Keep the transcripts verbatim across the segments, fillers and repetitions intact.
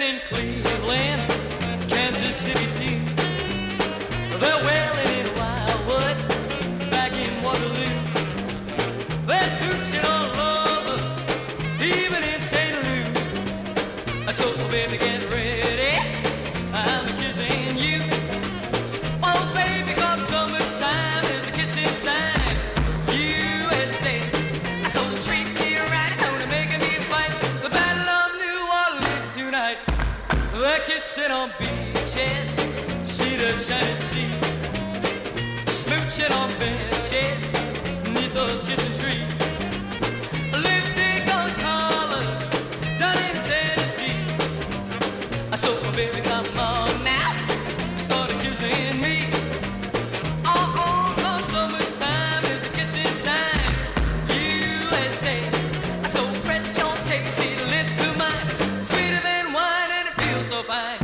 in Cleveland, Kansas City too. They're wailing in Wildwood, back in Waterloo. There's hooching all over, even in Saint Louis. So baby, get ready, I'm kissing you. Oh baby, 'cause summertime is a kissing time. U S A, so treat me right, don't make me fight. The Battle of New Orleans tonight. They're kissing on beaches, see the shiny sea. Smooching on benches, neath the kissing tree. Lipstick on collar, done in Tennessee. So baby, come on now, start kissing me. Oh, oh, 'cause summertime is a kissing time. U S A, so press your tasty lips to mine. Sweeter than wine and it feels so fine.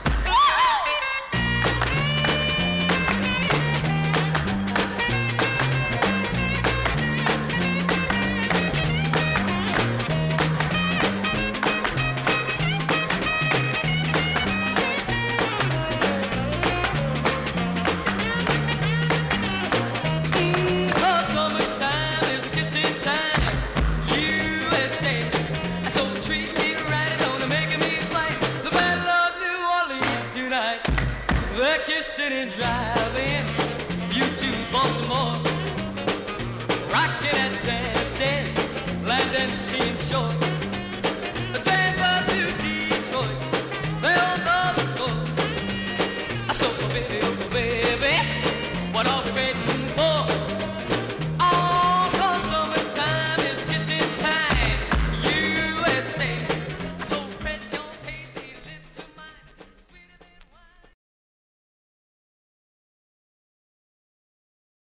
They're kissing and driving, you to Baltimore, rocking at dances, land and sea.